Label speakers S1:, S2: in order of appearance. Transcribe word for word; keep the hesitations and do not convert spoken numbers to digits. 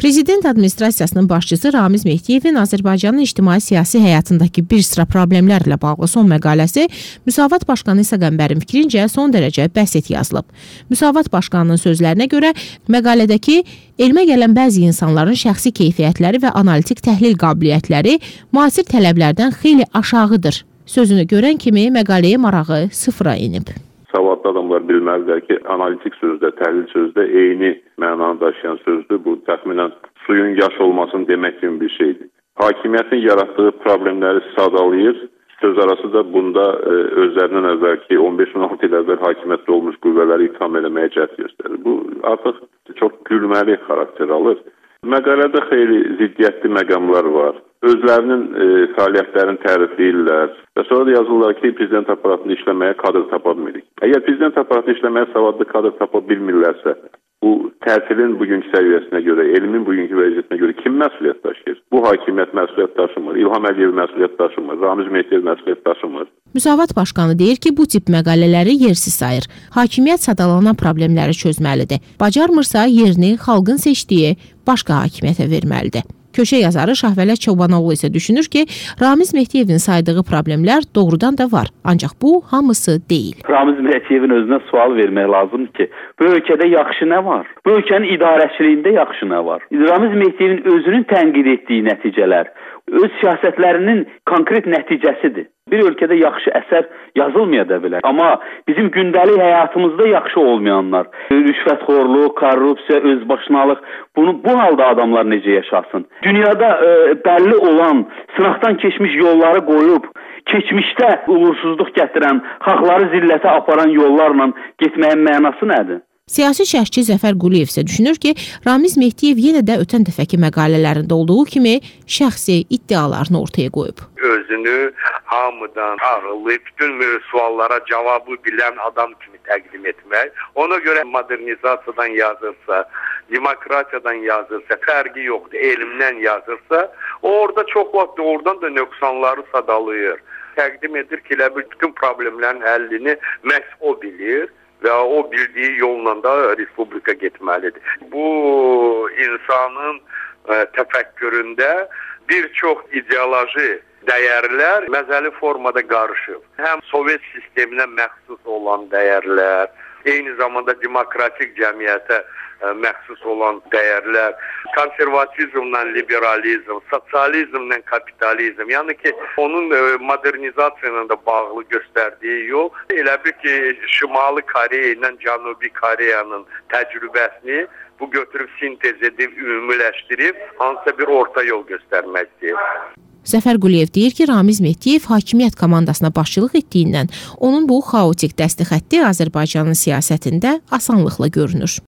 S1: Prezident administrasiyasının başçısı Ramiz Mehdiyevin Azərbaycanın ictimai-siyasi həyatındakı bir sıra problemlərlə bağlı son məqaləsi Müsavat Başqanı İsa Qəmbərin fikrincə son dərəcə bəsit yazılıb. Müsavat Başqanının sözlərinə görə məqalədəki elmə gələn bəzi insanların şəxsi keyfiyyətləri və analitik təhlil qabiliyyətləri müasir tələblərdən xeyli aşağıdır. Sözünü görən kimi məqaləyə marağı sıfıra inib.
S2: Savadlı adamlar bilməlidirlər ki, analitik sözdə, təhlil sözdə eyni mənanı daşıyan sözdür. Bu təxminən suyun yaş olmasını demək kimi bir şeydir. Hakimiyyətin yaratdığı problemləri sadalayır. Söz arası da bunda e, özlərindən əvvəlki on beş on altı il əvvəl hakimiyyətdə olmuş qüvvələri itham eləməyə cəhd göstərir. Bu artıq çox gülməli xarakter alır. Məqalədə xeyli ziddiyyətli məqamlar var. Özlərinin e, fəaliyyətlərini tərifləyirlər və sonra da yazırlar ki, prezident aparatını işləməyə kadr tapa bilmirik. Əgər prezident aparatını işləməyə savadlı kadr tapa bilmirlərsə, bu təhsilin bugünkü səviyyəsinə görə, elmin bugünkü vəziyyətinə görə kim məsuliyyət daşıyır? Bu hakimiyyət məsuliyyət daşımır, İlham Əliyev məsuliyyət daşımır, Ramiz Mehdiyev məsuliyyət daşımır.
S1: Müsavat Başqanı deyir ki, bu tip məqalələri yersiz sayır. Hakimiyyət sadalanan problemləri çözməlidir. Bacarmırsa yerini xalqın seçdiyi başqa hakimiyyətə verməlidir. Köşə yazarı Şahvələt Çobanoğlu isə düşünür ki, Ramiz Mehdiyevin saydığı problemlər doğrudan da var. Ancaq bu hamısı deyil.
S3: Ramiz Mehdiyevin özünə sual vermək lazımdır ki, bu ölkədə yaxşı nə var? Bu ölkənin idarəçiliyində yaxşı nə var? Ramiz Mehdiyevin özünün tənqid etdiyi nəticələr, öz siyasətlərinin konkret nəticəsidir. Bir ölkədə yaxşı əsər yazılmaya da bilər. Amma bizim gündəlik həyatımızda yaxşı olmayanlar, rüşvətxorluq, korrupsiya, özbaşınalıq, bunu bu halda adamlar necə yaşasın? Dünyada e, bəlli olan, sınaqdan keçmiş yolları qoyub, keçmişdə uğursuzluq gətirən, xalqları zillətə aparan yollarla getməyin mənası nədir?
S1: Siyasi şərhçi Zəfər Quliyev isə düşünür ki, Ramiz Mehdiyev yenə də ötən dəfəki məqalələrində olduğu kimi şəxsi iddialarını ortaya qoyub.
S4: Özünü hamıdan ağıllı, bütün suallara cavabı bilən adam kimi təqdim etmək, ona görə modernizasiyadan yazırsa, demokratiyadan yazırsa, fərqi yoxdur, elmdən yazırsa, orada çox vaxt oradan da nöqsanları sadalayır. Təqdim edir ki, bütün problemlərin həllini məhz o bilir və o bildiyi yolla da respublika getməlidir. Bu insanın ə, təfəkküründə bir çox ideoloji dəyərlər məzəli formada qarışıb. Həm Sovet sisteminə məxsus olan dəyərlər, eyni zamanda demokratik cəmiyyətə ə, məxsus olan dəyərlər, konservatizmlə liberalizm, sosializmlə kapitalizm, yəni ki, onun ə, modernizasiya ilə bağlı göstərdiyi yol, elə bir ki, Şimali Koreya ilə Cənubi Koreyanın təcrübəsini bu götürüb sintez edib, ümumiləşdirib, hansısa bir orta yol göstərməkdir.
S1: Zəfər Quliyev deyir ki, Ramiz Mehdiyev hakimiyyət komandasına başçılıq etdiyindən onun bu xaotik dəsti xətti Azərbaycanın siyasətində asanlıqla görünür.